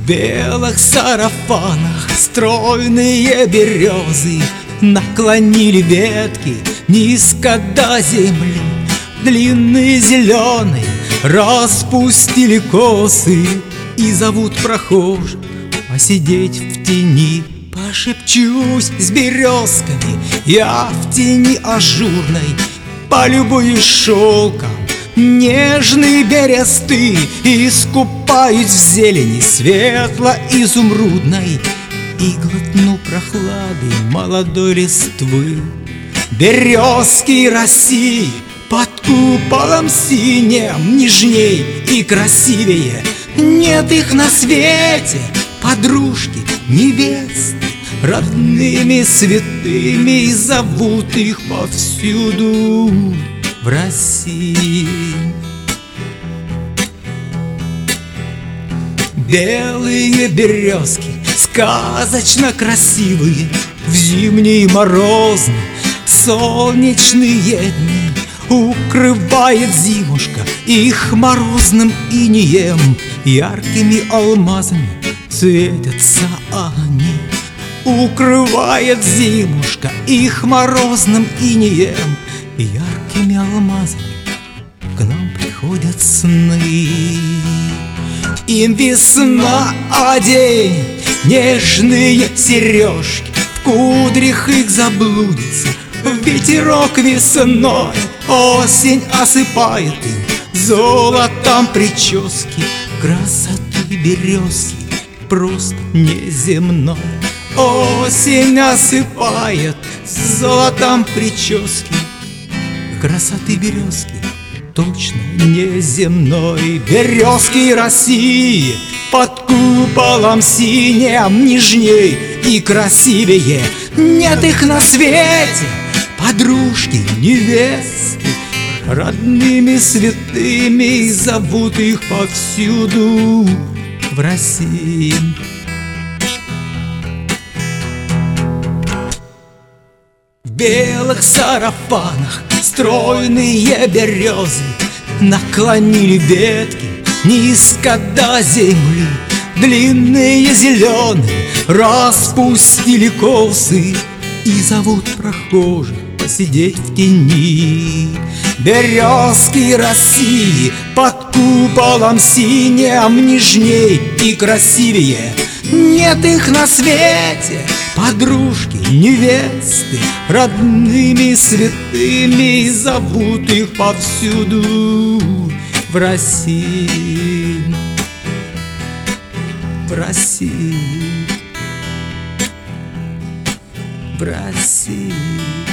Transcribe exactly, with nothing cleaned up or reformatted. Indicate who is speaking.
Speaker 1: белых сарафанах стройные березы наклонили ветки низко до земли. Длинные зеленые распустили косы и зовут прохожих посидеть в тени. Пошепчусь с березками я в тени ажурной, полюбуюсь шелком нежный бересты, искупаюсь в зелени светло-изумрудной и глотну прохлады молодой листвы. Березки России под куполом синим нежней и красивее нет их на свете, подружки, невесты, родными святыми, и зовут их повсюду в России. Белые березки, сказочно красивые, в зимние морозные солнечные дни укрывает зимушка их морозным инеем, яркими алмазами светятся они. Укрывает зимушка их морозным инеем, яркими алмазами к нам приходят сны. Им весна оденет нежные сережки, в кудрях их заблудится ветерок весной. Осень осыпает им золотом прически, красоты березки просто неземной. Осень осыпает золотом прически, красоты березки точно неземной. Березки России под куполом синим нежней и красивее нет их на свете, подружки, невесты, родными святыми, и зовут их повсюду в России. В белых сарафанах стройные березы наклонили ветки низко до земли. Длинные зеленые распустили косы и зовут прохожих посидеть в тени. Березки России под куполом синим нежней и красивее нет их на свете, подружки, невесты, родными святыми, и зовут их повсюду в России. В России, в России.